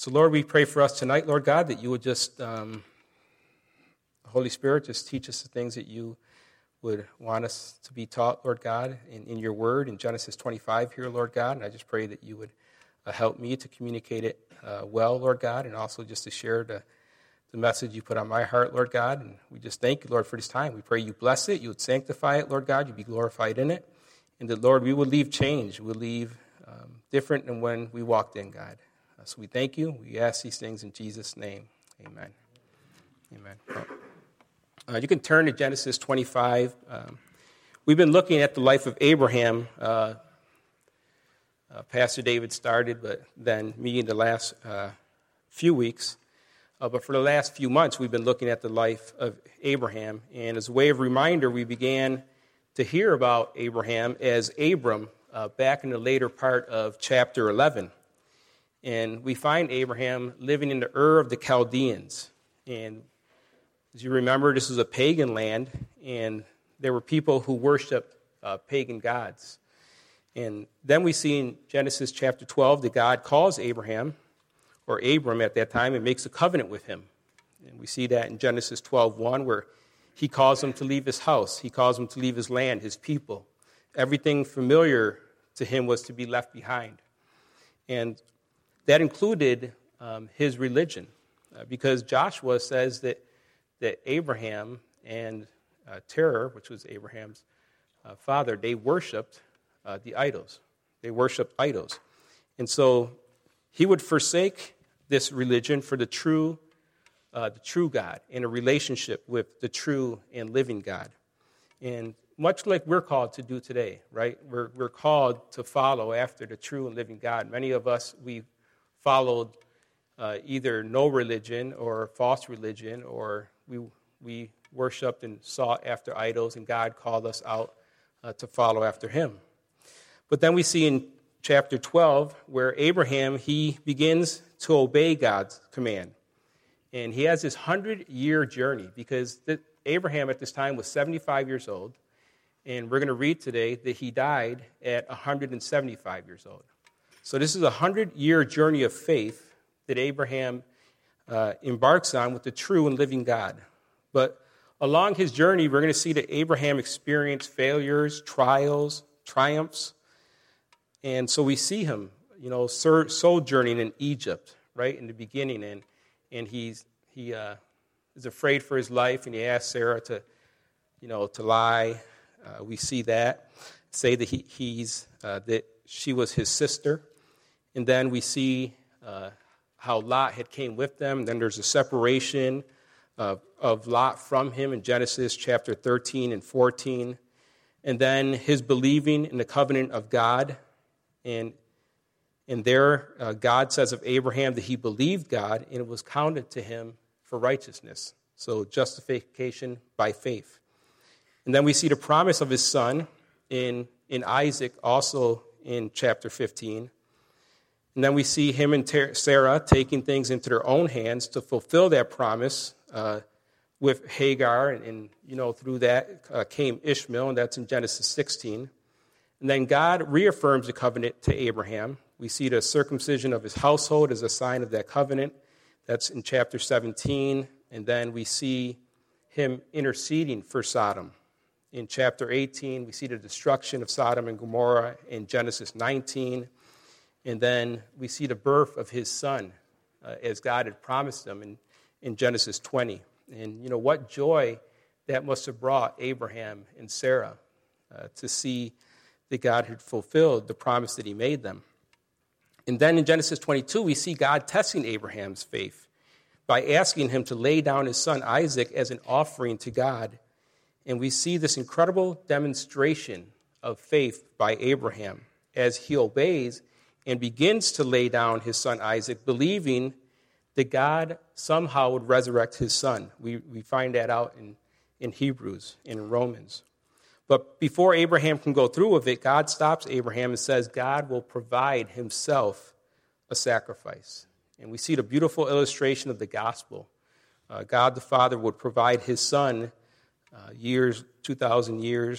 So, Lord, we pray for us tonight, Lord God, that you would just, Holy Spirit, just teach us the things that you would want us to be taught, Lord God, in your word in Genesis 25 here, Lord God. And I just pray that you would help me to communicate it well, Lord God, and also just to share the message you put on my heart, Lord God. And we just thank you, Lord, for this time. We pray you bless it, you would sanctify it, Lord God, you'd be glorified in it. And that, Lord, we would leave changed, we'll leave different than when we walked in, God. So we thank you. We ask these things in Jesus' name. Amen. Amen. You can turn to Genesis 25. We've been looking at the life of Abraham. Pastor David started, but then me in the last few weeks. But for the last few months, we've been looking at the life of Abraham. And as a way of reminder, we began to hear about Abraham as Abram back in the later part of chapter 11. And we find Abraham living in the Ur of the Chaldeans. And as you remember, this is a pagan land, and there were people who worshiped pagan gods. And then we see in Genesis chapter 12 that God calls Abraham, or Abram at that time, and makes a covenant with him. And we see that in Genesis 12:1, where he calls him to leave his house. He calls him to leave his land, his people. Everything familiar to him was to be left behind. And that included his religion, because Joshua says that Abraham and Terah, which was Abraham's father, they worshipped the idols. They worshipped idols. And so he would forsake this religion for the true God in a relationship with the true and living God. And much like we're called to do today, right? We're called to follow after the true and living God. Many of us, we followed either no religion or false religion, or we worshipped and sought after idols, and God called us out to follow after him. But then we see in chapter 12 where Abraham, he begins to obey God's command. And he has this 100-year journey, because Abraham at this time was 75 years old, and we're going to read today that he died at 175 years old. So this is a 100-year journey of faith that Abraham embarks on with the true and living God. But along his journey, we're going to see that Abraham experienced failures, trials, triumphs. And so we see him, sojourning in Egypt, right, in the beginning. And he is afraid for his life, and he asks Sarah to lie. We see that, say that that she was his sister. And then we see how Lot had came with them. Then there's a separation of Lot from him in Genesis chapter 13 and 14. And then his believing in the covenant of God. And there, God says of Abraham that he believed God, and it was counted to him for righteousness. So justification by faith. And then we see the promise of his son in Isaac, also in chapter 15. And then we see him and Sarah taking things into their own hands to fulfill that promise with Hagar. And through that came Ishmael, and that's in Genesis 16. And then God reaffirms the covenant to Abraham. We see the circumcision of his household as a sign of that covenant. That's in chapter 17. And then we see him interceding for Sodom. In chapter 18, we see the destruction of Sodom and Gomorrah in Genesis 19. And then we see the birth of his son, as God had promised him in Genesis 20. And, what joy that must have brought Abraham and Sarah to see that God had fulfilled the promise that he made them. And then in Genesis 22, we see God testing Abraham's faith by asking him to lay down his son Isaac as an offering to God. And we see this incredible demonstration of faith by Abraham as he obeys and begins to lay down his son Isaac, believing that God somehow would resurrect his son. We find that out in Hebrews, in Romans. But before Abraham can go through with it, God stops Abraham and says God will provide himself a sacrifice. And we see the beautiful illustration of the gospel. God the Father would provide his son 2,000 years,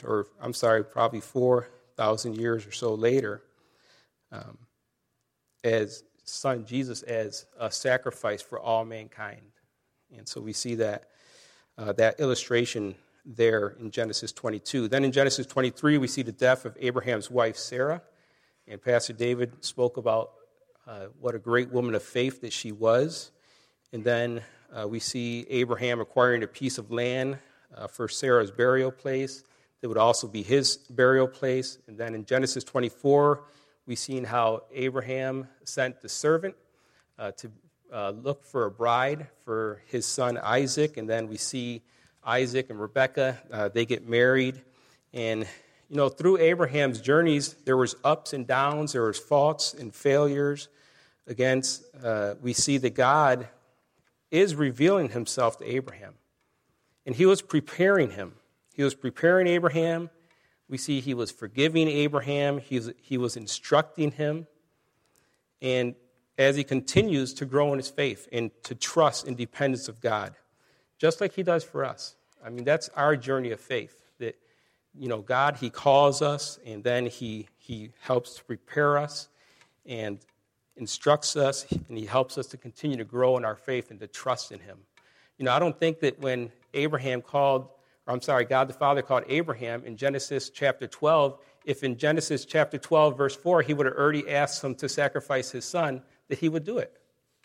probably 4,000 years or so later, as son Jesus as a sacrifice for all mankind. And so we see that illustration there in Genesis 22. Then in Genesis 23, we see the death of Abraham's wife, Sarah. And Pastor David spoke about what a great woman of faith that she was. And then we see Abraham acquiring a piece of land for Sarah's burial place. That would also be his burial place. And then in Genesis 24, we've seen how Abraham sent the servant to look for a bride for his son Isaac. And then we see Isaac and Rebekah, they get married. And, through Abraham's journeys, there was ups and downs, there was faults and failures. We see that God is revealing himself to Abraham. And he was preparing him. He was preparing Abraham. We see he was forgiving Abraham. He was instructing him. And as he continues to grow in his faith and to trust and dependence of God, just like he does for us. I mean, that's our journey of faith. That, God, he calls us, and then he helps to prepare us and instructs us, and he helps us to continue to grow in our faith and to trust in him. I don't think that when God the Father called Abraham in Genesis chapter 12, if in Genesis chapter 12, verse 4, he would have already asked him to sacrifice his son, that he would do it.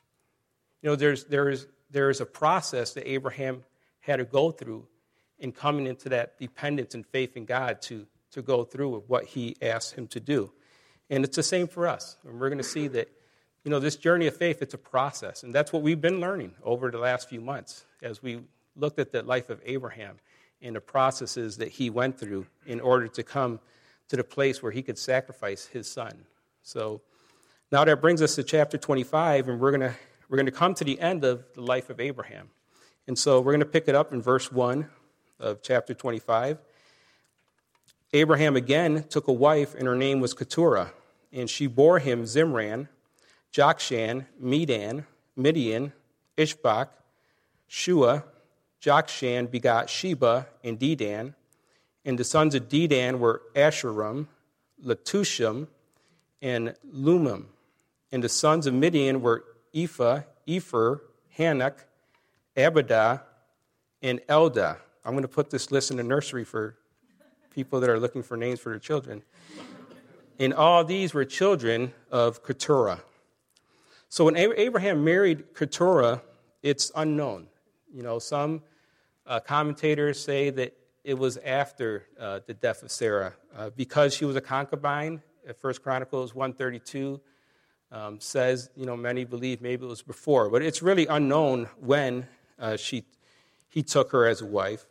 There is a process that Abraham had to go through in coming into that dependence and faith in God to go through with what he asked him to do. And it's the same for us. And we're going to see that, this journey of faith, it's a process. And that's what we've been learning over the last few months as we looked at the life of Abraham and the processes that he went through in order to come to the place where he could sacrifice his son. So now that brings us to chapter 25, and we're going to come to the end of the life of Abraham. And so we're going to pick it up in verse 1 of chapter 25. Abraham again took a wife, and her name was Keturah, and she bore him Zimran, Jokshan, Medan, Midian, Ishbak, Shua. Jokshan begot Sheba and Dedan, and the sons of Dedan were Asherim, Letushim, and Lumim. And the sons of Midian were Ephah, Epher, Hanok, Abidah, and Eldah. I'm going to put this list in the nursery for people that are looking for names for their children. And all these were children of Keturah. So when Abraham married Keturah, it's unknown. Some commentators say that it was after the death of Sarah because she was a concubine. 1 Chronicles 1:32 says, many believe maybe it was before. But it's really unknown when he took her as a wife.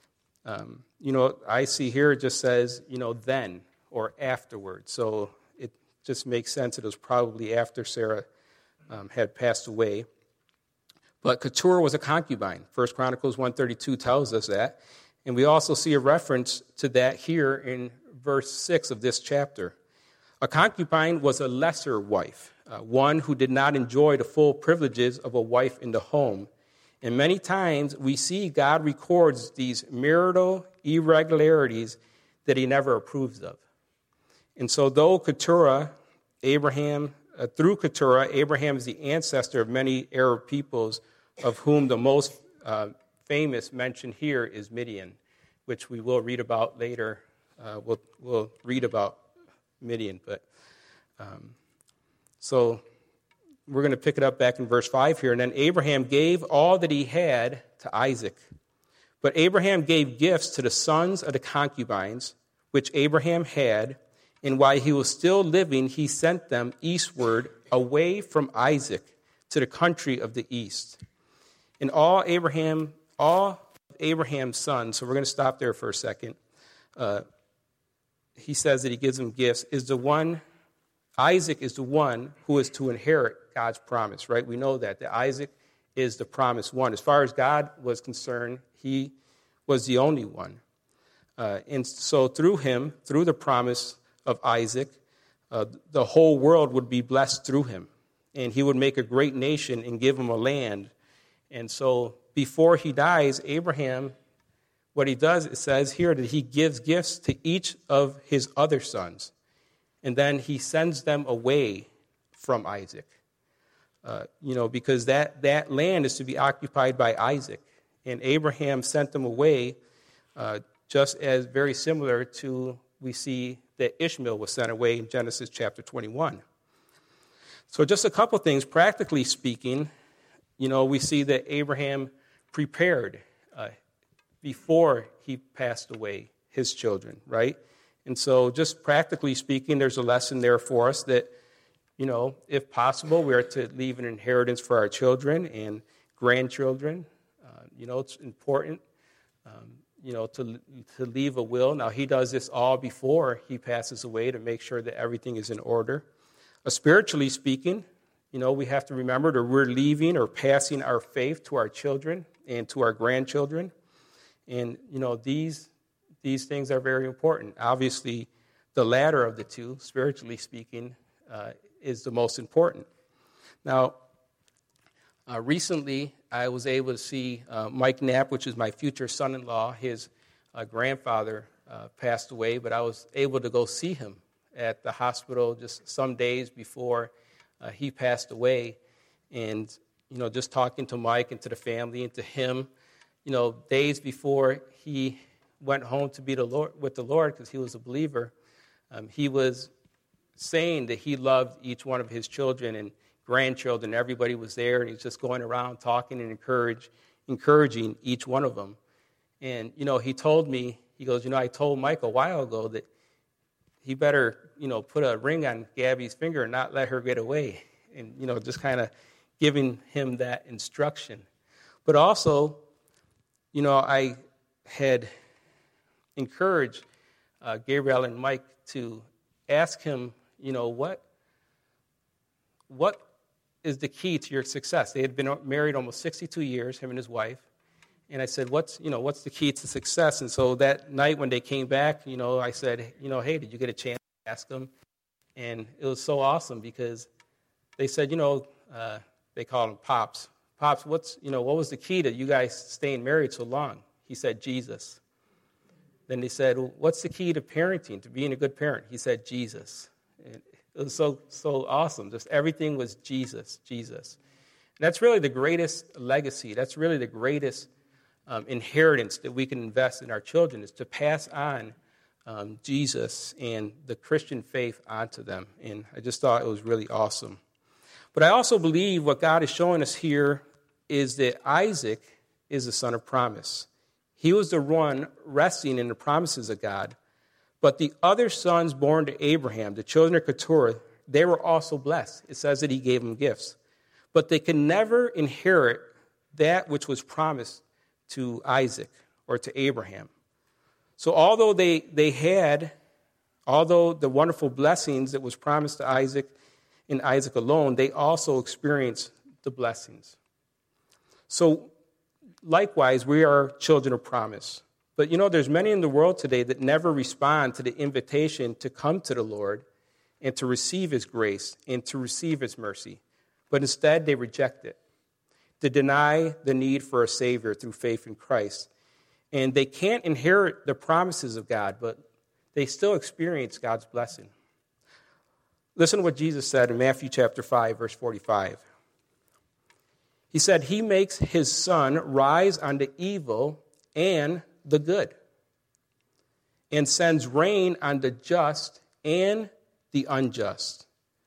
I see here it just says, then or afterwards. So it just makes sense it was probably after Sarah had passed away. But Keturah was a concubine. 1 Chronicles 1:32 tells us that. And we also see a reference to that here in verse 6 of this chapter. A concubine was a lesser wife, one who did not enjoy the full privileges of a wife in the home. And many times we see God records these marital irregularities that he never approves of. And so though through Keturah, Abraham is the ancestor of many Arab peoples, of whom the most famous mention here is Midian, which we will read about later. We'll read about Midian. So we're going to pick it up back in verse 5 here. And then Abraham gave all that he had to Isaac. But Abraham gave gifts to the sons of the concubines, which Abraham had, and while he was still living, he sent them eastward away from Isaac to the country of the east. And all Abraham's sons, so we're going to stop there for a second. He says that he gives them gifts, Isaac is the one who is to inherit God's promise, right? We know that Isaac is the promised one. As far as God was concerned, he was the only one. And so through him, through the promise of Isaac, the whole world would be blessed through him. And he would make a great nation and give them a land. And so before he dies, Abraham, what he does, it says here that he gives gifts to each of his other sons. And then he sends them away from Isaac. because that land is to be occupied by Isaac. And Abraham sent them away just as very similar to we see that Ishmael was sent away in Genesis chapter 21. So just a couple things. Practically speaking, we see that Abraham prepared before he passed away his children, right? And so just practically speaking, there's a lesson there for us that, if possible, we are to leave an inheritance for our children and grandchildren. It's important, to leave a will. Now, he does this all before he passes away to make sure that everything is in order. Spiritually speaking, we have to remember that we're leaving or passing our faith to our children and to our grandchildren. And, these things are very important. Obviously, the latter of the two, spiritually speaking, is the most important. Now, recently, I was able to see Mike Knapp, which is my future son-in-law. His grandfather passed away, but I was able to go see him at the hospital just some days before he passed away. And, just talking to Mike and to the family and to him, days before he went home to be with the Lord, because he was a believer, he was saying that he loved each one of his children and grandchildren. Everybody was there, and he's just going around talking and encouraging each one of them. And, he told me, he goes, I told Mike a while ago that he better, put a ring on Gabby's finger and not let her get away. And, just kind of giving him that instruction. But also, I had encouraged Gabriel and Mike to ask him, what is the key to your success? They had been married almost 62 years, him and his wife. And I said, what's the key to success? And so that night when they came back, I said, hey, did you get a chance to ask them? And it was so awesome because they said, they called him Pops. Pops, what was the key to you guys staying married so long? He said, Jesus. Then they said, well, what's the key to parenting, to being a good parent? He said, Jesus. And it was so awesome. Just everything was Jesus, Jesus. And that's really the greatest legacy. That's really the greatest inheritance that we can invest in our children, is to pass on Jesus and the Christian faith onto them. And I just thought it was really awesome. But I also believe what God is showing us here is that Isaac is the son of promise. He was the one resting in the promises of God. But the other sons born to Abraham, the children of Keturah, they were also blessed. It says that he gave them gifts. But they can never inherit that which was promised to Isaac or to Abraham. So although although the wonderful blessings that was promised to Isaac and Isaac alone, they also experienced the blessings. So likewise, we are children of promise. But there's many in the world today that never respond to the invitation to come to the Lord and to receive his grace and to receive his mercy. But instead, they reject it. They deny the need for a Savior through faith in Christ. And they can't inherit the promises of God, but they still experience God's blessing. Listen to what Jesus said in Matthew chapter 5, verse 45. He said, he makes his sun rise on the evil and the good, and sends rain on the just and the unjust.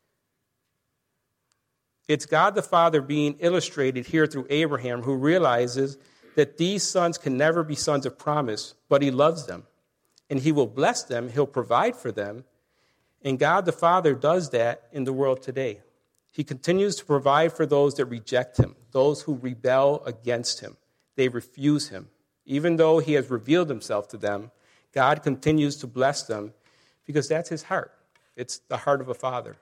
It's God the Father being illustrated here through Abraham, who realizes that these sons can never be sons of promise, but he loves them, and he will bless them, he'll provide for them, and God the Father does that in the world today. He continues to provide for those that reject him, those who rebel against him. They refuse him. Even though he has revealed himself to them, God continues to bless them because that's his heart. It's the heart of a father.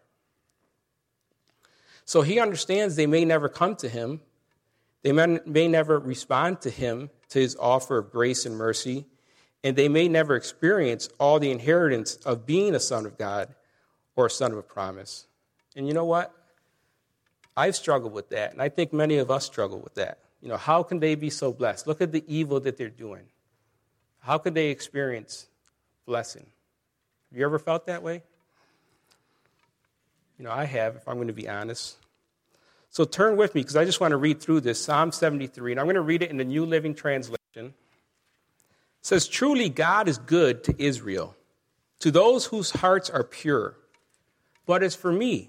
So he understands they may never come to him. They may never respond to him, to his offer of grace and mercy, and they may never experience all the inheritance of being a son of God or a son of a promise. And you know what? I've struggled with that, and I think many of us struggle with that. How can they be so blessed? Look at the evil that they're doing. How could they experience blessing? Have you ever felt that way? I have, if I'm going to be honest. So turn with me, because I just want to read through this, Psalm 73, and I'm going to read it in the New Living Translation. It says, "Truly God is good to Israel, to those whose hearts are pure. But as for me,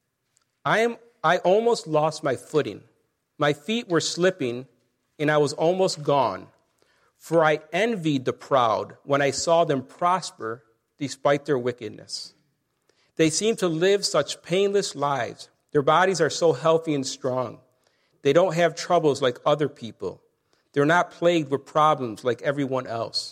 I almost lost my footing. My feet were slipping, and I was almost gone. For I envied the proud when I saw them prosper despite their wickedness. They seem to live such painless lives. Their bodies are so healthy and strong. They don't have troubles like other people. They're not plagued with problems like everyone else.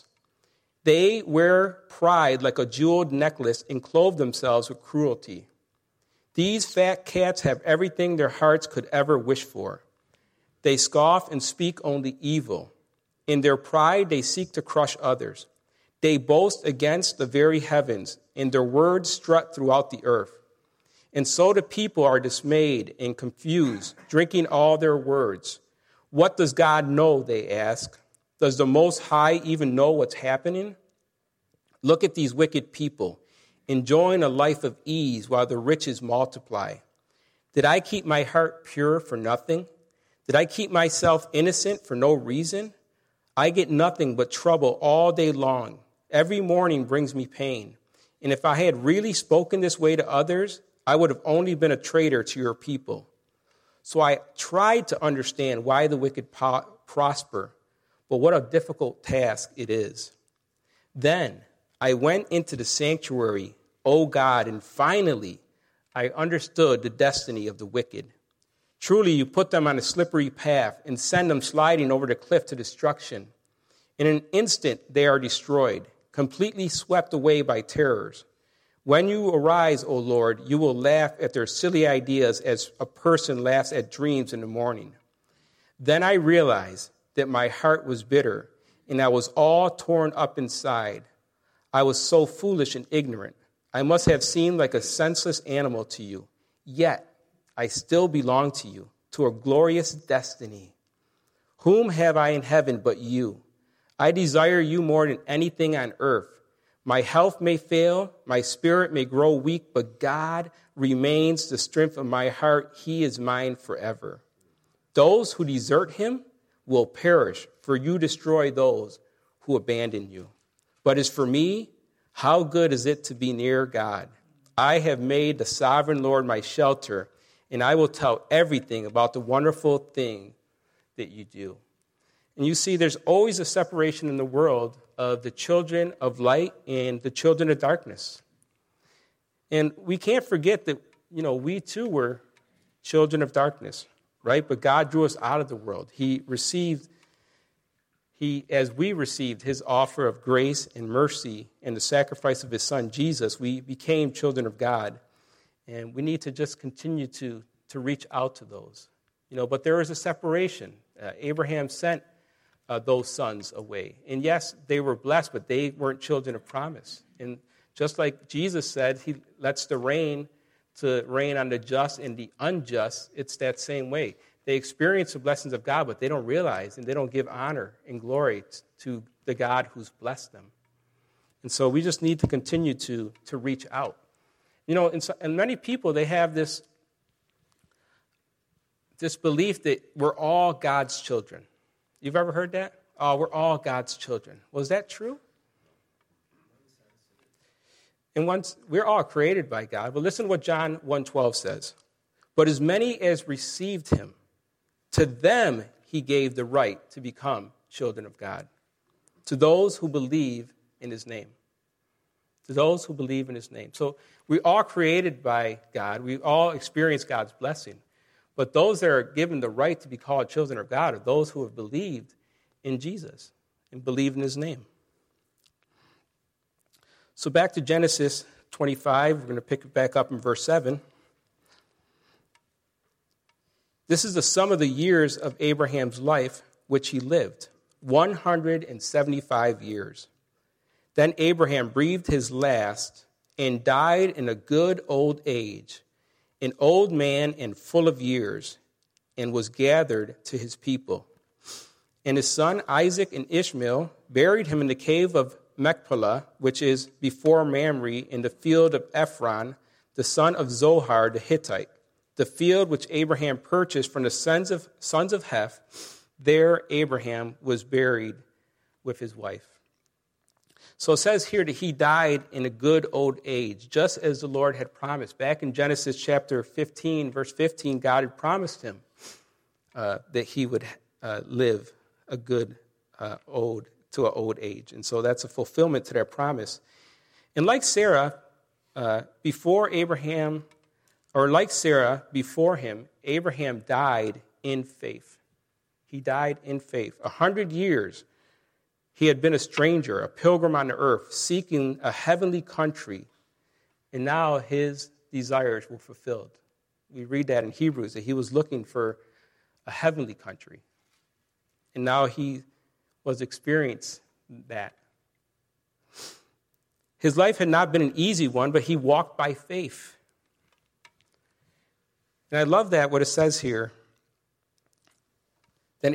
They wear pride like a jeweled necklace and clothe themselves with cruelty. These fat cats have everything their hearts could ever wish for. They scoff and speak only evil. In their pride, they seek to crush others. They boast against the very heavens, and their words strut throughout the earth. And so the people are dismayed and confused, drinking all their words. What does God know, they ask? Does the Most High even know what's happening? Look at these wicked people, enjoying a life of ease while the riches multiply. Did I keep my heart pure for nothing? Did I keep myself innocent for no reason? I get nothing but trouble all day long. Every morning brings me pain. And if I had really spoken this way to others, I would have only been a traitor to your people. So I tried to understand why the wicked prosper, but what a difficult task it is. Then I went into the sanctuary, O God, and finally I understood the destiny of the wicked. Truly, you put them on a slippery path and send them sliding over the cliff to destruction. In an instant, they are destroyed, completely swept away by terrors. When you arise, O Lord, you will laugh at their silly ideas as a person laughs at dreams in the morning. Then I realized that my heart was bitter, and I was all torn up inside. I was so foolish and ignorant. I must have seemed like a senseless animal to you. Yet I still belong to you, to a glorious destiny. Whom have I in heaven but you? I desire you more than anything on earth. My health may fail, my spirit may grow weak, but God remains the strength of my heart. He is mine forever. Those who desert him will perish, for you destroy those who abandon you. But as for me, how good is it to be near God? I have made the sovereign Lord my shelter, and I will tell everything about the wonderful thing that you do. And you see, there's always a separation in the world of the children of light and the children of darkness. And we can't forget that, we too were children of darkness, right? But God drew us out of the world. As we received his offer of grace and mercy and the sacrifice of his son, Jesus, we became children of God. And we need to just continue to reach out to those. But there is a separation. Abraham sent those sons away. And yes, they were blessed, but they weren't children of promise. And just like Jesus said, he lets the rain to rain on the just and the unjust, it's that same way. They experience the blessings of God, but they don't realize and they don't give honor and glory to the God who's blessed them. And so we just need to continue to reach out. And many people, they have this belief that we're all God's children. You've ever heard that? Oh, we're all God's children. Was that true? And once we're all created by God. But listen to what John 1:12 says. But as many as received him, to them he gave the right to become children of God. To those who believe in his name. To those who believe in his name. So we are created by God. We all experience God's blessing. But those that are given the right to be called children of God are those who have believed in Jesus and believe in his name. So back to Genesis 25. We're going to pick it back up in verse 7. This is the sum of the years of Abraham's life, which he lived, 175 years. Then Abraham breathed his last and died in a good old age, an old man and full of years, and was gathered to his people. And his son Isaac and Ishmael buried him in the cave of Machpelah, which is before Mamre, in the field of Ephron, the son of Zohar the Hittite. the field which Abraham purchased from the sons of Heth, there Abraham was buried with his wife. So it says here that he died in a good old age, just as the Lord had promised. Back in Genesis chapter 15, verse 15, God had promised him that he would live a good old age. And so that's a fulfillment to that promise. And like Sarah, before him, Abraham died in faith. He died in faith. 100 years he had been a stranger, a pilgrim on the earth, seeking a heavenly country, and now his desires were fulfilled. We read that in Hebrews, that he was looking for a heavenly country, and now he was experiencing that. His life had not been an easy one, but he walked by faith. And I love that, what it says here. Then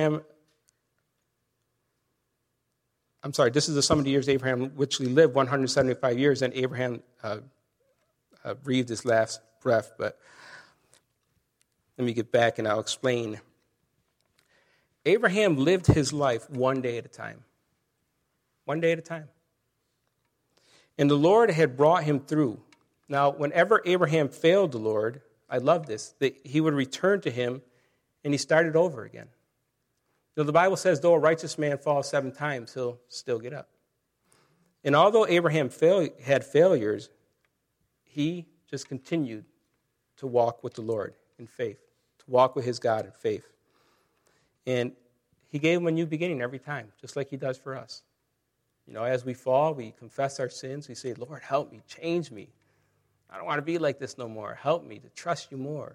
this is the sum of the years Abraham richly lived, 175 years, and Abraham breathed his last breath. But let me get back and I'll explain. Abraham lived his life one day at a time. One day at a time. And the Lord had brought him through. Now, whenever Abraham failed the Lord, I love this, that he would return to him and he started over again. You know, the Bible says, though a righteous man falls 7 times, he'll still get up. And although Abraham had failures, he just continued to walk with the Lord in faith, to walk with his God in faith. And he gave him a new beginning every time, just like he does for us. You know, as we fall, we confess our sins. We say, Lord, help me, change me. I don't want to be like this no more. Help me to trust you more.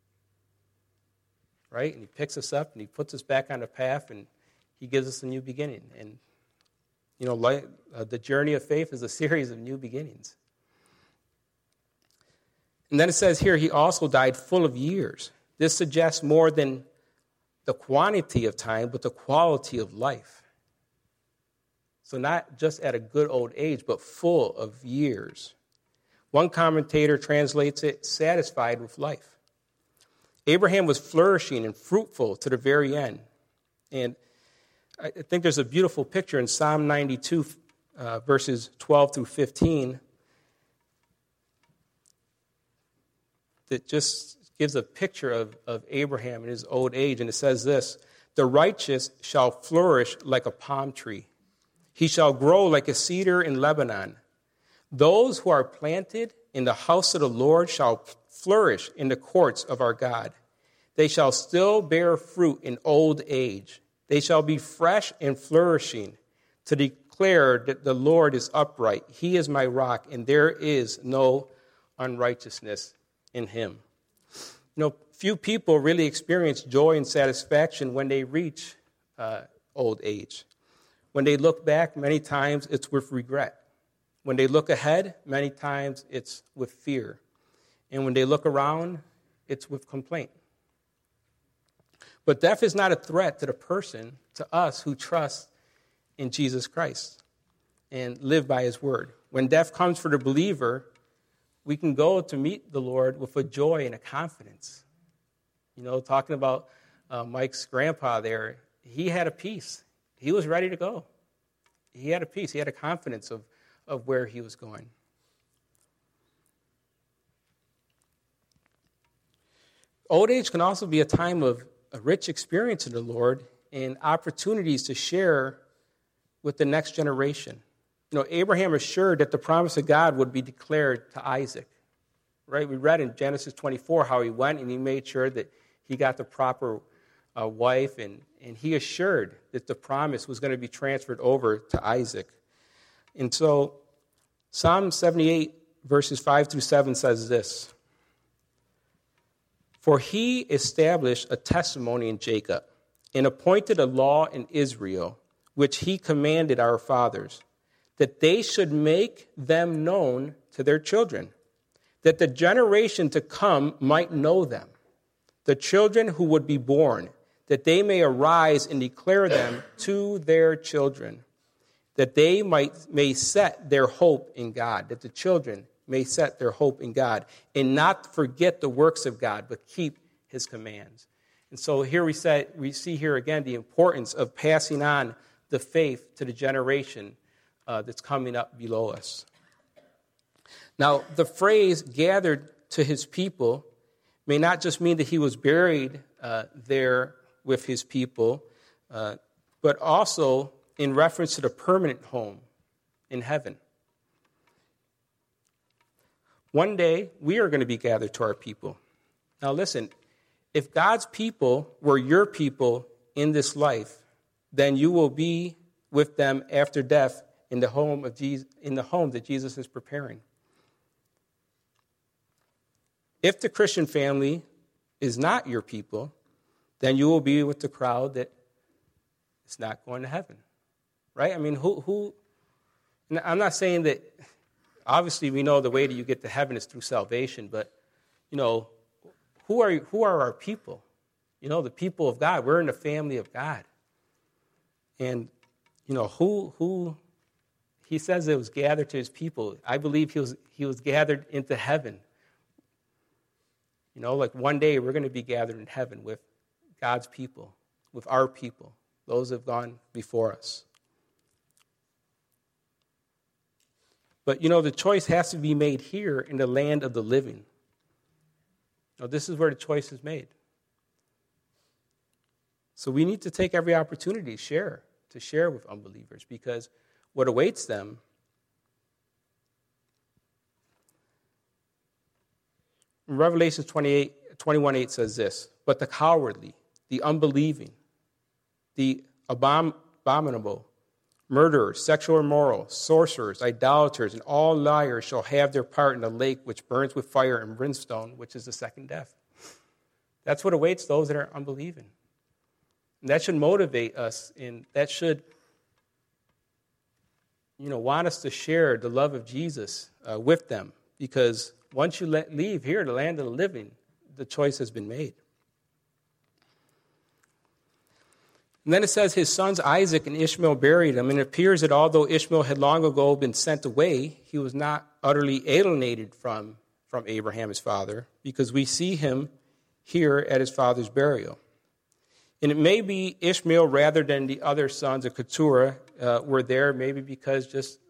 Right? And he picks us up and he puts us back on the path and he gives us a new beginning. And, you know, the journey of faith is a series of new beginnings. And then it says here, he also died full of years. This suggests more than the quantity of time, but the quality of life. So not just at a good old age, but full of years. One commentator translates it, satisfied with life. Abraham was flourishing and fruitful to the very end. And I think there's a beautiful picture in Psalm 92, verses 12 through 15, that just gives a picture of Abraham in his old age. And it says this, the righteous shall flourish like a palm tree. He shall grow like a cedar in Lebanon. Those who are planted in the house of the Lord shall flourish in the courts of our God. They shall still bear fruit in old age. They shall be fresh and flourishing to declare that the Lord is upright. He is my rock, and there is no unrighteousness in him. You know, few people really experience joy and satisfaction when they reach old age. When they look back, many times it's with regret. When they look ahead, many times it's with fear. And when they look around, it's with complaint. But death is not a threat to the person, to us who trust in Jesus Christ and live by his word. When death comes for the believer, we can go to meet the Lord with a joy and a confidence. You know, talking about Mike's grandpa there, he had a peace. He was ready to go. He had a peace. He had a confidence of where he was going. Old age can also be a time of a rich experience in the Lord and opportunities to share with the next generation. You know, Abraham assured that the promise of God would be declared to Isaac. Right? We read in Genesis 24 how he went and he made sure that he got the proper wife, and he assured that the promise was going to be transferred over to Isaac. And so Psalm 78, verses 5 through 7 says this, for he established a testimony in Jacob and appointed a law in Israel, which he commanded our fathers, that they should make them known to their children, that the generation to come might know them, the children who would be born, that they may arise and declare them to their children, that they may set their hope in God, that the children may set their hope in God and not forget the works of God, but keep his commands. And so here we see here again the importance of passing on the faith to the generation that's coming up below us. Now, the phrase gathered to his people may not just mean that he was buried there with his people, but also in reference to the permanent home in heaven. One day, we are going to be gathered to our people. Now listen, if God's people were your people in this life, then you will be with them after death in the home of Jesus, in the home that Jesus is preparing. If the Christian family is not your people, then you will be with the crowd that is not going to heaven. Right? I mean, who I'm not saying that, obviously we know the way that you get to heaven is through salvation, but, who are our people? The people of God. We're in the family of God. And, who he says it was gathered to his people. I believe he was gathered into heaven. Like one day we're going to be gathered in heaven with God's people, with our people, those who have gone before us. But, the choice has to be made here in the land of the living. Now, this is where the choice is made. So we need to take every opportunity to share with unbelievers, because what awaits them in Revelation 21:8 says this, "But the cowardly, the unbelieving, the abominable, murderers, sexual immoral, sorcerers, idolaters, and all liars shall have their part in the lake which burns with fire and brimstone, which is the second death." That's what awaits those that are unbelieving. And that should motivate us, and that should, want us to share the love of Jesus with them. Because once you leave here, the land of the living, the choice has been made. And then it says his sons Isaac and Ishmael buried him. And it appears that although Ishmael had long ago been sent away, he was not utterly alienated from Abraham, his father, because we see him here at his father's burial. And it may be Ishmael rather than the other sons of Keturah were there, maybe because just,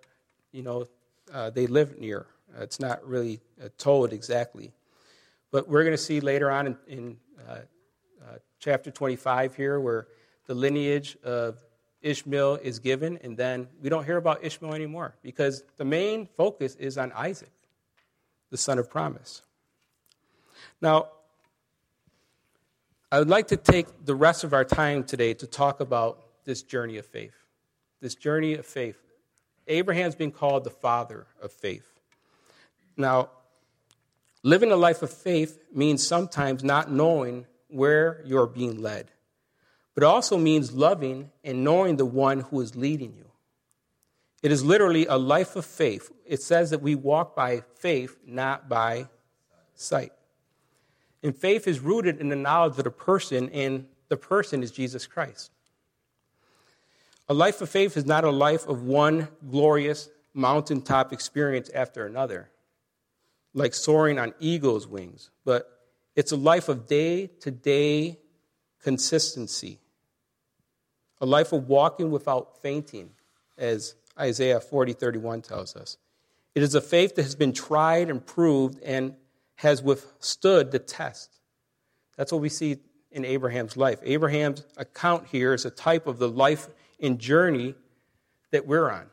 they lived near. It's not really told exactly. But we're going to see later on in chapter 25 here where the lineage of Ishmael is given, and then we don't hear about Ishmael anymore because the main focus is on Isaac, the son of promise. Now, I would like to take the rest of our time today to talk about this journey of faith. This journey of faith. Abraham's been called the father of faith. Now, living a life of faith means sometimes not knowing where you're being led. But it also means loving and knowing the one who is leading you. It is literally a life of faith. It says that we walk by faith, not by sight. And faith is rooted in the knowledge of the person, and the person is Jesus Christ. A life of faith is not a life of one glorious mountaintop experience after another, like soaring on eagle's wings, but it's a life of day-to-day consistency, a life of walking without fainting, as Isaiah 40:31 tells us. It is a faith that has been tried and proved and has withstood the test. That's what we see in Abraham's life. Abraham's account here is a type of the life and journey that we're on.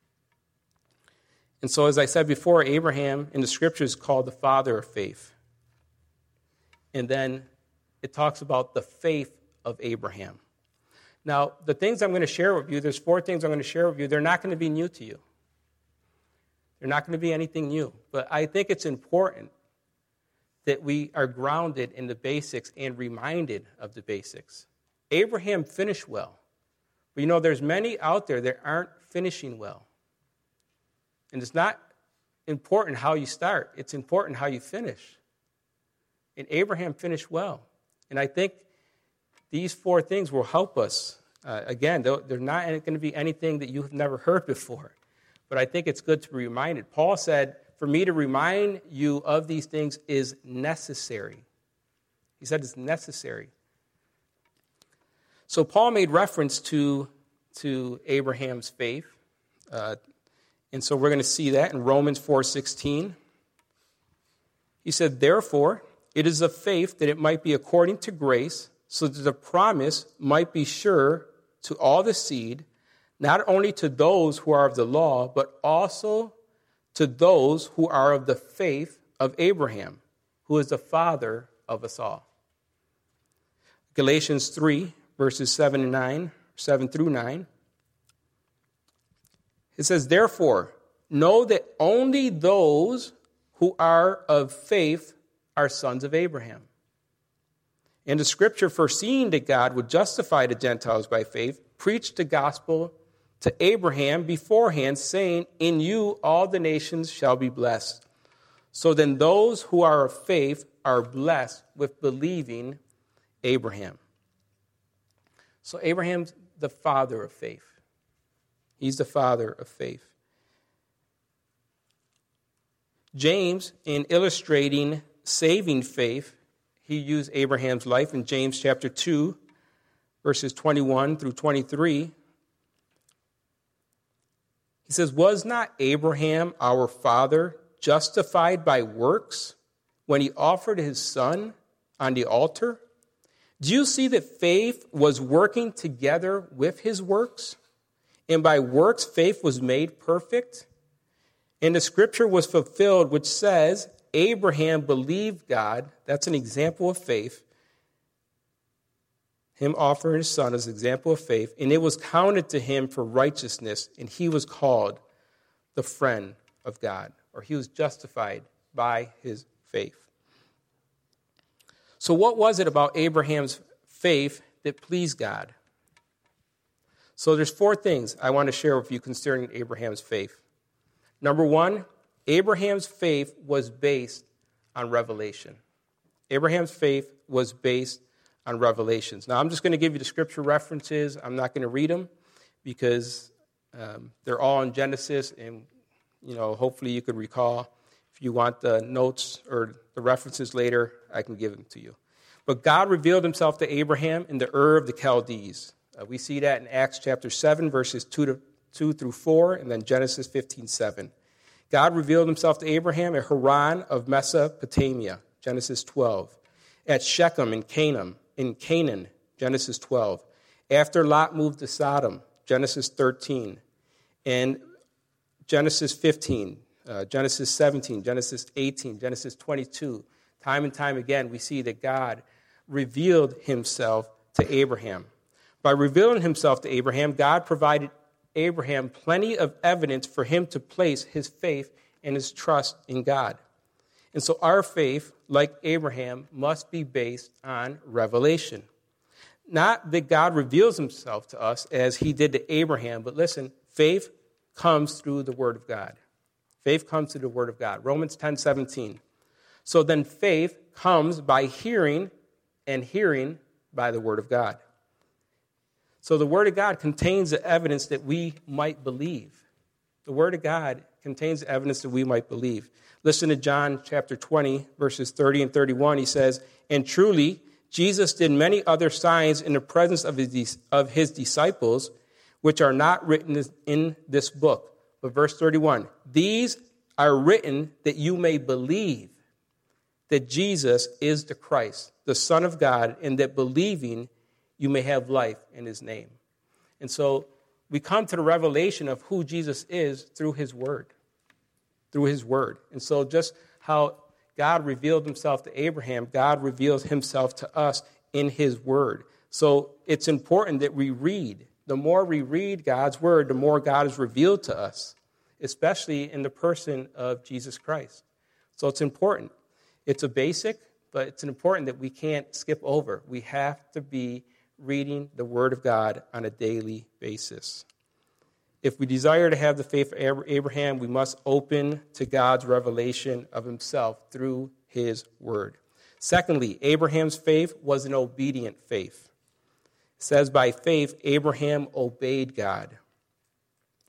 And so, as I said before, Abraham in the scriptures is called the father of faith. And then it talks about the faith of Abraham. Now, the things I'm going to share with you, there's 4 things I'm going to share with you. They're not going to be new to you. They're not going to be anything new. But I think it's important that we are grounded in the basics and reminded of the basics. Abraham finished well. But there's many out there that aren't finishing well. And it's not important how you start. It's important how you finish. And Abraham finished well. And I think these 4 things will help us. Again, they're not going to be anything that you've never heard before. But I think it's good to be reminded. Paul said, for me to remind you of these things is necessary. He said it's necessary. So Paul made reference to Abraham's faith. And so we're going to see that in Romans 4:16. He said, therefore, it is of faith that it might be according to grace, so that the promise might be sure to all the seed, not only to those who are of the law, but also to those who are of the faith of Abraham, who is the father of us all. Galatians 3, verses 7 through 9. It says, therefore, know that only those who are of faith are sons of Abraham. And the scripture, foreseeing that God would justify the Gentiles by faith, preached the gospel to Abraham beforehand, saying, in you all the nations shall be blessed. So then those who are of faith are blessed with believing Abraham. So Abraham's the father of faith. He's the father of faith. James, in illustrating saving faith, he used Abraham's life in James chapter 2, verses 21 through 23. He says, was not Abraham our father justified by works when he offered his son on the altar? Do you see that faith was working together with his works? And by works, faith was made perfect. And the scripture was fulfilled, which says, Abraham believed God. That's an example of faith. Him offering his son as an example of faith. And it was counted to him for righteousness. And he was called the friend of God. Or he was justified by his faith. So what was it about Abraham's faith that pleased God? So there's 4 things I want to share with you concerning Abraham's faith. Number 1, Abraham's faith was based on revelation. Abraham's faith was based on revelations. Now, I'm just going to give you the scripture references. I'm not going to read them because they're all in Genesis, and hopefully you could recall. If you want the notes or the references later, I can give them to you. But God revealed himself to Abraham in the Ur of the Chaldees. We see that in Acts chapter 7, verses 2 through 4, and then Genesis 15:7. God revealed himself to Abraham at Haran of Mesopotamia, Genesis 12. At Shechem in Canaan, Genesis 12. After Lot moved to Sodom, Genesis 13. And Genesis 15, Genesis 17, Genesis 18, Genesis 22. Time and time again, we see that God revealed himself to Abraham. By revealing himself to Abraham, God provided Abraham plenty of evidence for him to place his faith and his trust in God. And so our faith, like Abraham, must be based on revelation. Not that God reveals himself to us as he did to Abraham, but listen, faith comes through the Word of God. Faith comes through the Word of God. Romans 10:17. So then faith comes by hearing, and hearing by the Word of God. So the Word of God contains the evidence that we might believe. The Word of God contains the evidence that we might believe. Listen to John chapter 20, verses 30 and 31. He says, and truly, Jesus did many other signs in the presence of his disciples, which are not written in this book. But verse 31, these are written that you may believe that Jesus is the Christ, the Son of God, and that believing you may have life in his name. And so we come to the revelation of who Jesus is through his word. Through his word. And so just how God revealed himself to Abraham, God reveals himself to us in his word. So it's important that we read. The more we read God's word, the more God is revealed to us, especially in the person of Jesus Christ. So it's important. It's a basic, but it's important that we can't skip over. We have to be reading the Word of God on a daily basis. If we desire to have the faith of Abraham, we must open to God's revelation of himself through his Word. Secondly, Abraham's faith was an obedient faith. It says, by faith, Abraham obeyed God.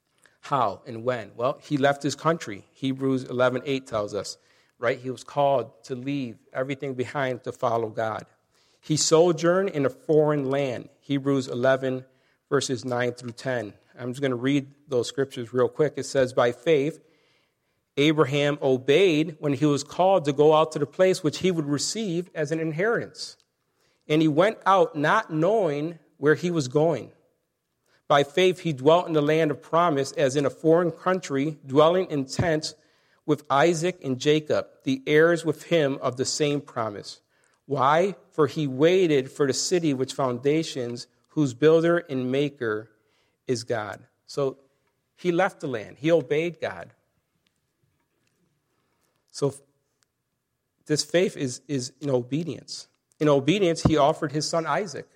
How and when? Well, he left his country. Hebrews 11:8 tells us, right? He was called to leave everything behind to follow God. He sojourned in a foreign land. Hebrews 11, verses 9 through 10. I'm just going to read those scriptures real quick. It says, by faith, Abraham obeyed when he was called to go out to the place which he would receive as an inheritance. And he went out not knowing where he was going. By faith, he dwelt in the land of promise as in a foreign country, dwelling in tents with Isaac and Jacob, the heirs with him of the same promise. Why? For he waited for the city which foundations, whose builder and maker is God. So he left the land. He obeyed God. So this faith is in obedience. In obedience, he offered his son Isaac.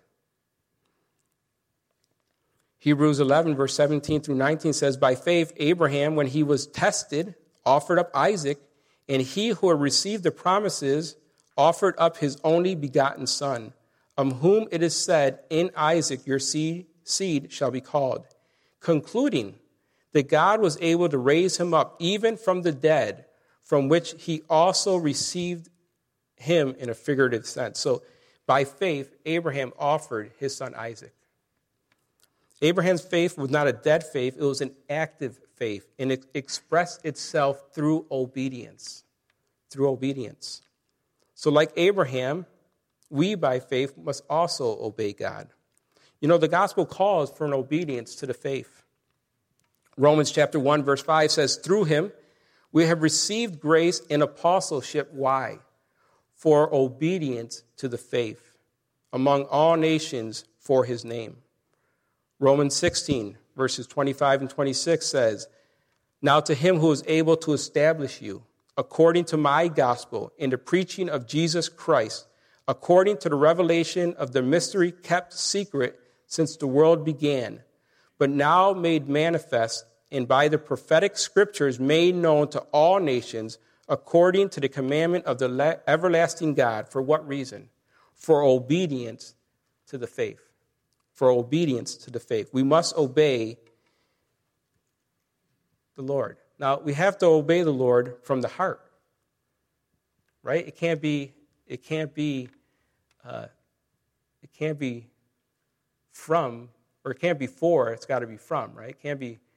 Hebrews 11, verse 17 through 19 says, by faith, Abraham, when he was tested, offered up Isaac, and he who had received the promises offered up his only begotten son, of whom it is said, in Isaac your seed shall be called, concluding that God was able to raise him up even from the dead, from which he also received him in a figurative sense. So by faith, Abraham offered his son Isaac. Abraham's faith was not a dead faith, it was an active faith, and it expressed itself through obedience. Through obedience. So like Abraham, we by faith must also obey God. You know, the gospel calls for an obedience to the faith. Romans chapter 1, verse 5 says, through him we have received grace and apostleship. Why? For obedience to the faith among all nations for his name. Romans 16, verses 25 and 26 says, now to him who is able to establish you, according to my gospel, in the preaching of Jesus Christ, according to the revelation of the mystery kept secret since the world began, but now made manifest, and by the prophetic scriptures made known to all nations, according to the commandment of the everlasting God. For what reason? For obedience to the faith. For obedience to the faith. We must obey the Lord. Now, we have to obey the Lord from the heart, right? It can't be from, or it can't be for. It's got to be from, right? It can't be.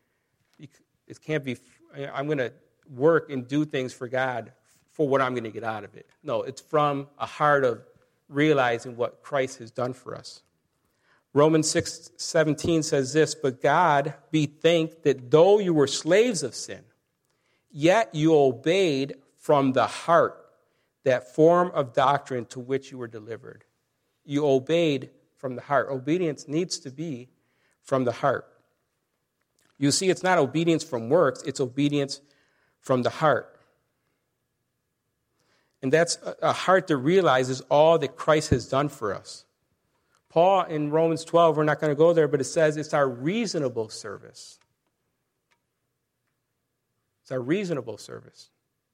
I'm going to work and do things for God for what I'm going to get out of it. No, it's from a heart of realizing what Christ has done for us. Romans 6:17 says this, but God be thanked that though you were slaves of sin, yet you obeyed from the heart that form of doctrine to which you were delivered. You obeyed from the heart. Obedience needs to be from the heart. You see, it's not obedience from works, it's obedience from the heart. And that's a heart that realizes all that Christ has done for us. Paul in Romans 12, we're not going to go there, but it says it's our reasonable service. It's our reasonable service.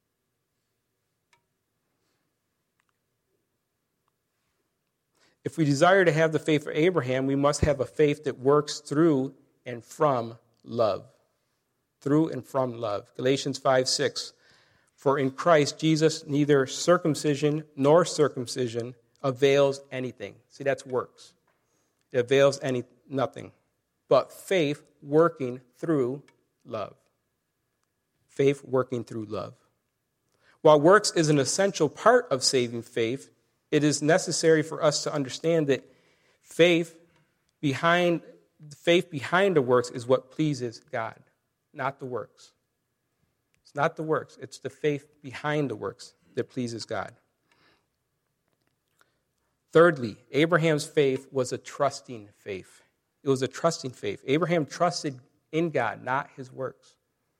If we desire to have the faith of Abraham, we must have a faith that works through and from love. Through and from love. Galatians 5:6. For in Christ Jesus neither circumcision nor circumcision avails anything. See, that's works. It avails nothing. But faith working through love. Faith working through love. While works is an essential part of saving faith, it is necessary for us to understand that faith behind the works is what pleases God, not the works. It's not the works. It's the faith behind the works that pleases God. Thirdly, Abraham's faith was a trusting faith. It was a trusting faith. Abraham trusted in God, not his works.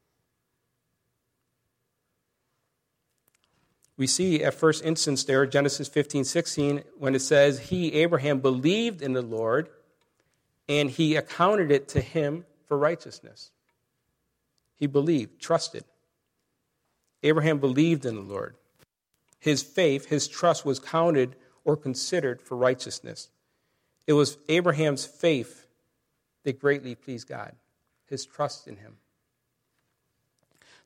We see at first instance there, Genesis 15:16, when it says, he, Abraham, believed in the Lord, and he accounted it to him for righteousness. He believed, trusted. Abraham believed in the Lord. His faith, his trust was counted or considered for righteousness. It was Abraham's faith that greatly pleased God, his trust in him.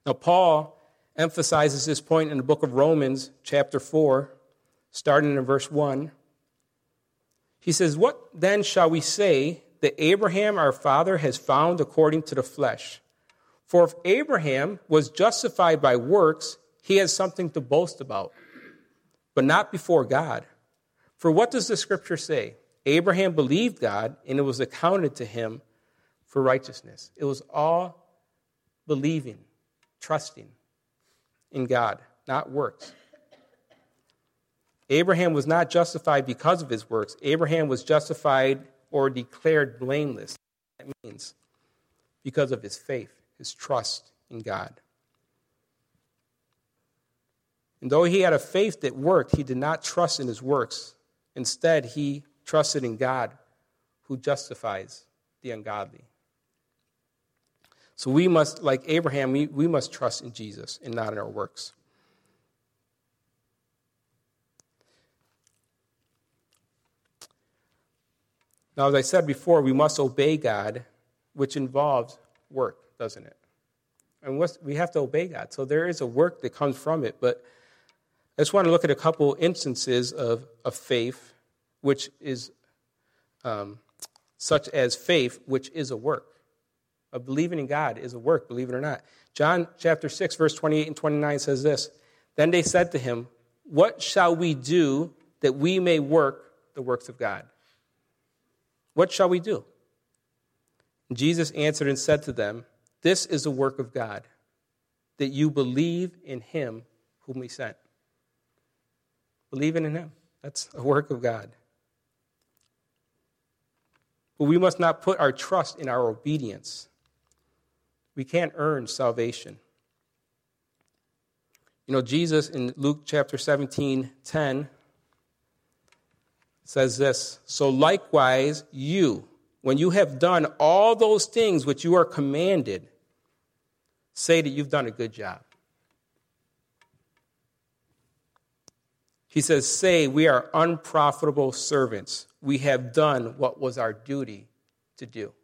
Now, Paul emphasizes this point in the book of Romans, chapter 4, starting in verse 1. He says, "What then shall we say that Abraham our father has found according to the flesh? For if Abraham was justified by works, he has something to boast about, but not before God. For what does the scripture say? Abraham believed God, and it was accounted to him for righteousness." It was all believing, trusting in God, not works. Abraham was not justified because of his works. Abraham was justified or declared blameless. That means because of his faith, his trust in God. And though he had a faith that worked, he did not trust in his works. Instead, he trusted in God who justifies the ungodly. So we must, like Abraham, we must trust in Jesus and not in our works. Now, as I said before, we must obey God, which involves work, doesn't it? And we have to obey God. So there is a work that comes from it. But I just want to look at a couple instances of faith, which is such as faith, which is a work. Of believing in God is a work, believe it or not. John chapter 6, verse 28 and 29 says this, "Then they said to him, 'What shall we do that we may work the works of God?'" What shall we do? And Jesus answered and said to them, "This is the work of God, that you believe in him whom he sent." Believing in him. That's a work of God. But we must not put our trust in our obedience. We can't earn salvation. You know, Jesus in Luke chapter 17:10 says this, "So likewise you, when you have done all those things which you are commanded, say that you've done a good job." He says, "Say we are unprofitable servants. We have done what was our duty to do."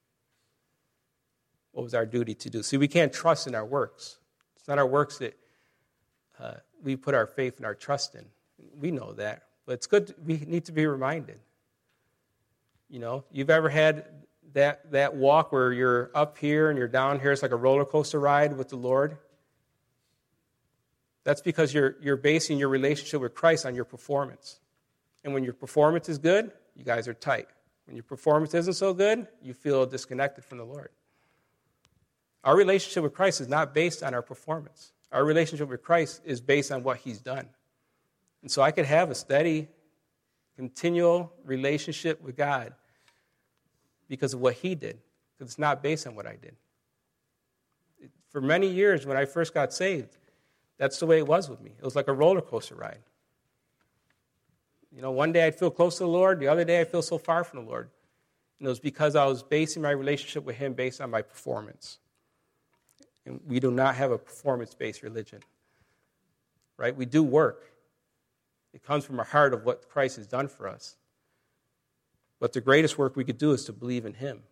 What was our duty to do? See, we can't trust in our works. It's not our works that we put our faith and our trust in. We know that. But it's good, we need to be reminded. You know, you've ever had that walk where you're up here and you're down here, it's like a roller coaster ride with the Lord? That's because you're basing your relationship with Christ on your performance. And when your performance is good, you guys are tight. When your performance isn't so good, you feel disconnected from the Lord. Our relationship with Christ is not based on our performance. Our relationship with Christ is based on what he's done. And so I could have a steady, continual relationship with God because of what he did, because it's not based on what I did. For many years, when I first got saved, that's the way it was with me. It was like a roller coaster ride. You know, one day I'd feel close to the Lord, the other day I'd feel so far from the Lord. And it was because I was basing my relationship with him based on my performance. And we do not have a performance-based religion, right? We do work. It comes from our heart of what Christ has done for us. But the greatest work we could do is to believe in him.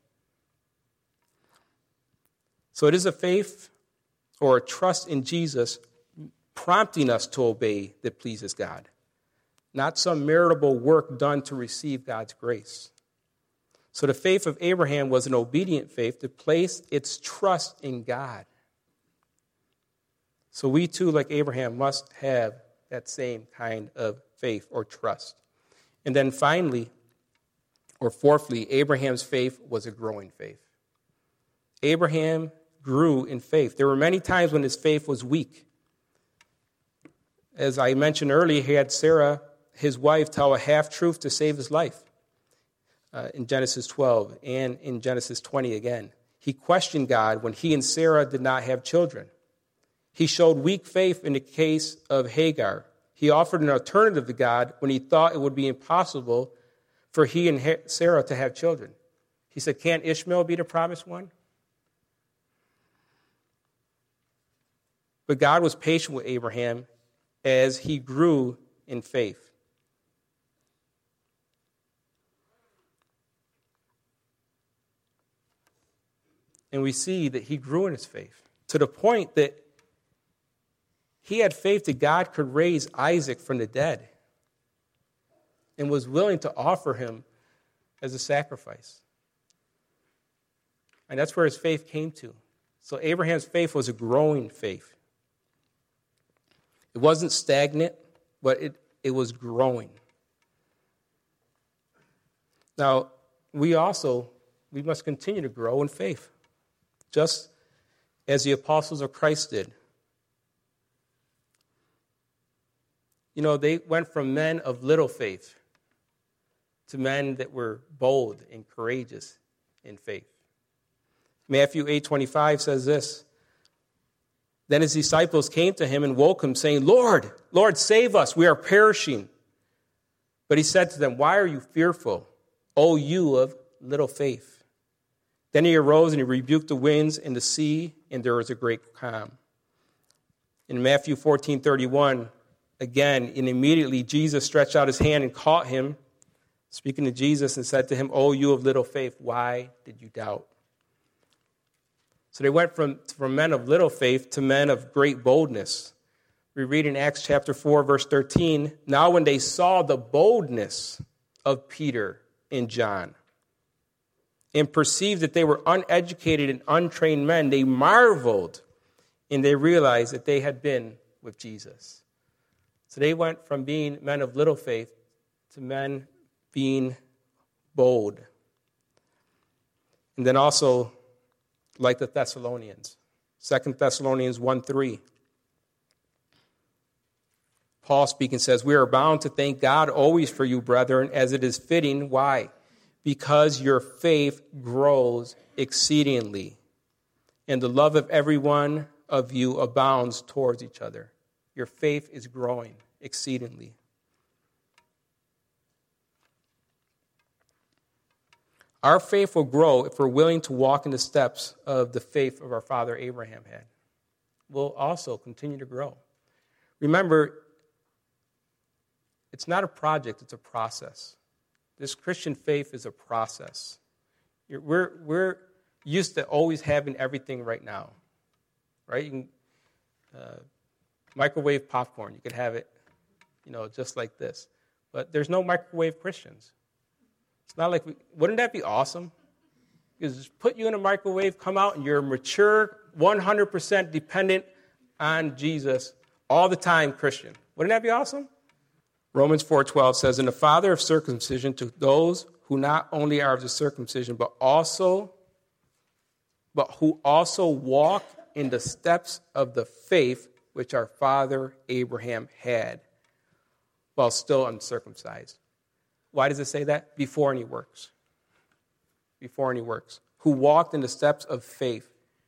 So it is a faith or a trust in Jesus prompting us to obey that pleases God, not some meritable work done to receive God's grace. So the faith of Abraham was an obedient faith that placed its trust in God. So we too, like Abraham, must have that same kind of faith or trust. And then finally, or fourthly, Abraham's faith was a growing faith. Abraham grew in faith. There were many times when his faith was weak. As I mentioned earlier, he had Sarah, his wife, tell a half-truth to save his life in Genesis 12 and in Genesis 20 again. He questioned God when he and Sarah did not have children. He showed weak faith in the case of Hagar. He offered an alternative to God when he thought it would be impossible for he and Sarah to have children. He said, "Can't Ishmael be the promised one?" But God was patient with Abraham as he grew in faith. And we see that he grew in his faith to the point that He had faith that God could raise Isaac from the dead and was willing to offer him as a sacrifice. And that's where his faith came to. So Abraham's faith was a growing faith. It wasn't stagnant, but it was growing. Now, we must continue to grow in faith, just as the apostles of Christ did. You know, they went from men of little faith to men that were bold and courageous in faith. Matthew 8:25 says this, "Then his disciples came to him and woke him, saying, 'Lord, Lord, save us, we are perishing.' But he said to them, 'Why are you fearful, O you of little faith?' Then he arose and he rebuked the winds and the sea, and there was a great calm." In Matthew 14:31, again, and immediately Jesus stretched out his hand and caught him, speaking to Jesus, and said to him, "O you of little faith, why did you doubt?" So they went from men of little faith to men of great boldness. We read in Acts chapter 4, verse 13, "Now when they saw the boldness of Peter and John and perceived that they were uneducated and untrained men, they marveled and they realized that they had been with Jesus." So they went from being men of little faith to men being bold. And then also, like the Thessalonians, 2 Thessalonians 1:3. Paul speaking says, "We are bound to thank God always for you, brethren, as it is fitting." Why? "Because your faith grows exceedingly, and the love of every one of you abounds towards each other." Your faith is growing exceedingly. Our faith will grow if we're willing to walk in the steps of the faith of our father Abraham had. We'll also continue to grow. Remember, it's not a project, it's a process. This Christian faith is a process. We're used to always having everything right now, right? You can microwave popcorn. You could have it, just like this. But there's no microwave Christians. It's not like, wouldn't that be awesome? You just put you in a microwave, come out, and you're mature, 100% dependent on Jesus all the time Christian. Wouldn't that be awesome? Romans 4:12 says, "And the father of circumcision to those who not only are of the circumcision, but who also walk in the steps of the faith which our father Abraham had, while still uncircumcised." Why does it say that? Before any works. Before any works. Who walked in the steps of faith,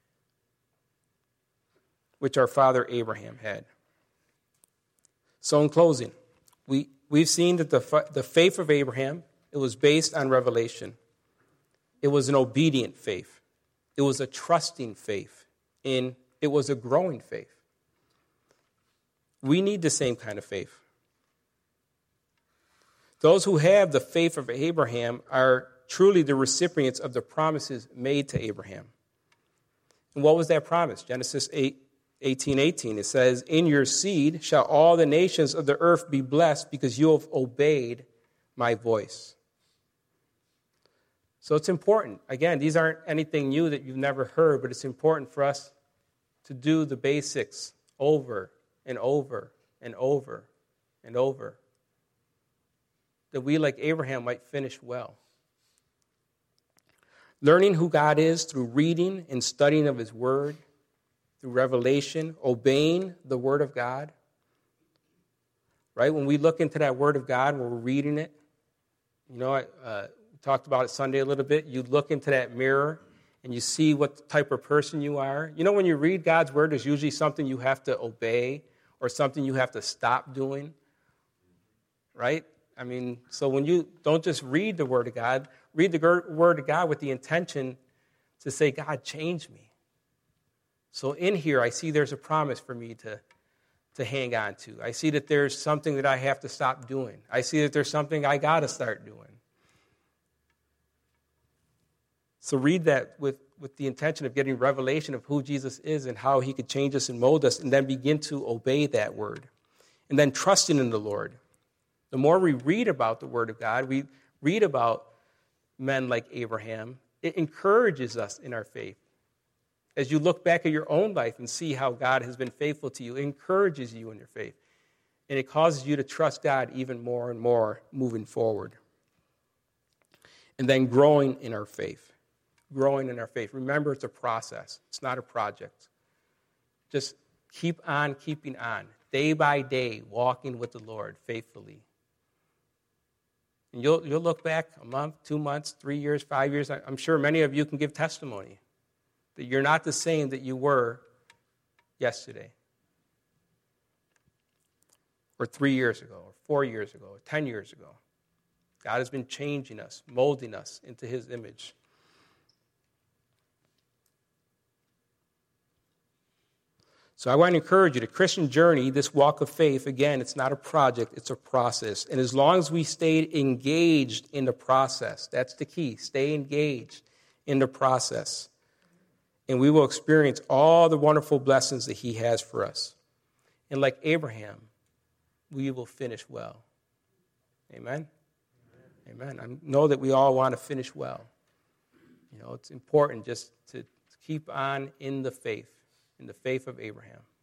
which our father Abraham had. So in closing, we've seen that the faith of Abraham, it was based on revelation. It was an obedient faith. It was a trusting faith. And it was a growing faith. We need the same kind of faith. Those who have the faith of Abraham are truly the recipients of the promises made to Abraham. And what was that promise? Genesis 18:18. It says, "In your seed shall all the nations of the earth be blessed, because you have obeyed my voice." So it's important. Again, these aren't anything new that you've never heard, but it's important for us to do the basics over and over and over and over, that we, like Abraham, might finish well. Learning who God is through reading and studying of his word, through revelation, obeying the word of God. Right? When we look into that word of God, when we're reading it, I talked about it Sunday a little bit. You look into that mirror and you see what type of person you are. When you read God's word, there's usually something you have to obey or something you have to stop doing. Right? So when you don't just read the word of God, read the word of God with the intention to say, "God, change me." So in here, I see there's a promise for me to hang on to. I see that there's something that I have to stop doing. I see that there's something I got to start doing. So read that with with the intention of getting revelation of who Jesus is and how he could change us and mold us, and then begin to obey that word. And then trusting in the Lord. The more we read about the word of God, we read about men like Abraham, it encourages us in our faith. As you look back at your own life and see how God has been faithful to you, it encourages you in your faith. And it causes you to trust God even more and more moving forward. And then growing in our faith. Growing in our faith. Remember, it's a process. It's not a project. Just keep on keeping on. Day by day, walking with the Lord faithfully. And you'll look back a month, 2 months, 3 years, 5 years. I'm sure many of you can give testimony that you're not the same that you were yesterday, or 3 years ago, or 4 years ago, or 10 years ago. God has been changing us, molding us into his image. So I want to encourage you, the Christian journey, this walk of faith, again, it's not a project, it's a process. And as long as we stay engaged in the process, that's the key, stay engaged in the process. And we will experience all the wonderful blessings that he has for us. And like Abraham, we will finish well. Amen? Amen. I know that we all want to finish well. You know, it's important just to keep on in the faith of Abraham.